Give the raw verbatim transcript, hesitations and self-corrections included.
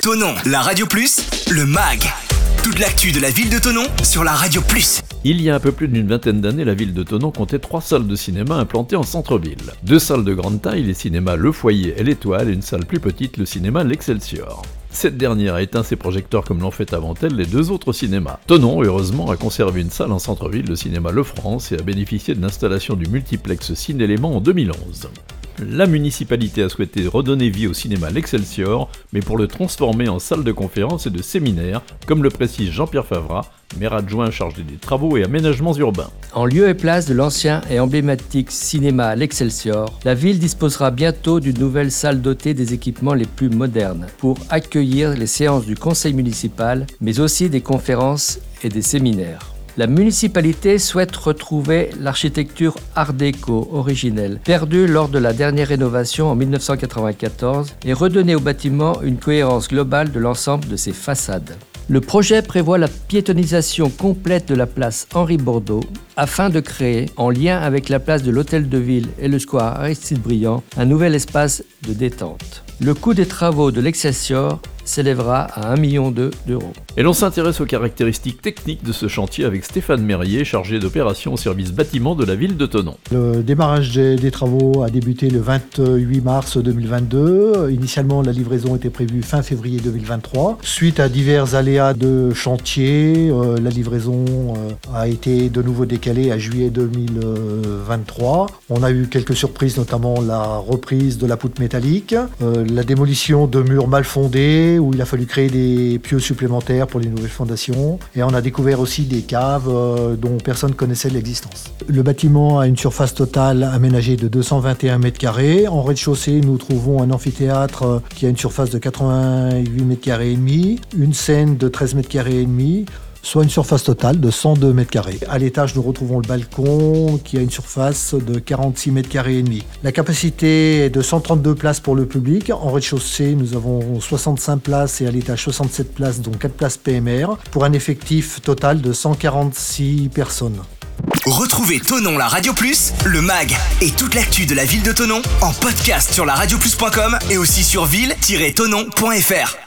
Thonon, la Radio Plus, le M A G. Toute l'actu de la ville de Thonon sur la Radio Plus. Il y a un peu plus d'une vingtaine d'années, la ville de Thonon comptait trois salles de cinéma implantées en centre-ville. Deux salles de grande taille, les cinémas Le Foyer et l'Étoile, et une salle plus petite, le cinéma L'Excelsior. Cette dernière a éteint ses projecteurs comme l'ont fait avant elle les deux autres cinémas. Thonon, heureusement, a conservé une salle en centre-ville, le cinéma Le France, et a bénéficié de l'installation du multiplex Ciné-Élément en deux mille onze. La municipalité a souhaité redonner vie au cinéma L'Excelsior, mais pour le transformer en salle de conférences et de séminaires, comme le précise Jean-Pierre Favrat, maire adjoint chargé des travaux et aménagements urbains. En lieu et place de l'ancien et emblématique cinéma L'Excelsior, la ville disposera bientôt d'une nouvelle salle dotée des équipements les plus modernes pour accueillir les séances du conseil municipal, mais aussi des conférences et des séminaires. La municipalité souhaite retrouver l'architecture art déco originelle, perdue lors de la dernière rénovation en dix-neuf cent quatre-vingt-quatorze, et redonner au bâtiment une cohérence globale de l'ensemble de ses façades. Le projet prévoit la piétonisation complète de la place Henri Bordeaux afin de créer, en lien avec la place de l'Hôtel de Ville et le square Aristide Briand, un nouvel espace de détente. Le coût des travaux de l'Excelsior s'élèvera à un million deux d'euros. Et l'on s'intéresse aux caractéristiques techniques de ce chantier avec Stéphane Merrier, chargé d'opérations au service bâtiment de la ville de Thonon. Le démarrage des, des travaux a débuté le vingt-huit mars deux mille vingt-deux. Initialement, la livraison était prévue fin février deux mille vingt-trois. Suite à divers aléas de chantier, euh, la livraison euh, a été de nouveau décalée à juillet deux mille vingt-trois. On a eu quelques surprises, notamment la reprise de la poutre métallique, euh, la démolition de murs mal fondés, où il a fallu créer des pieux supplémentaires pour les nouvelles fondations. Et on a découvert aussi des caves euh, dont personne ne connaissait l'existence. Le bâtiment a une surface totale aménagée de deux cent vingt et un mètres carrés. En rez-de-chaussée, nous trouvons un amphithéâtre euh, qui a une surface de quatre-vingt-huit mètres carrés et demi, une scène de treize mètres carrés et demi, soit une surface totale de cent deux mètres carrés. À l'étage, nous retrouvons le balcon qui a une surface de quarante-six mètres carrés et demi. La capacité est de cent trente-deux places pour le public. En rez-de-chaussée, nous avons soixante-cinq places et à l'étage soixante-sept places, dont quatre places P M R, pour un effectif total de cent quarante-six personnes. Retrouvez Thonon, la Radio Plus, le M A G et toute l'actu de la ville de Thonon en podcast sur la radio plus point com et aussi sur ville tiret thonon point f r.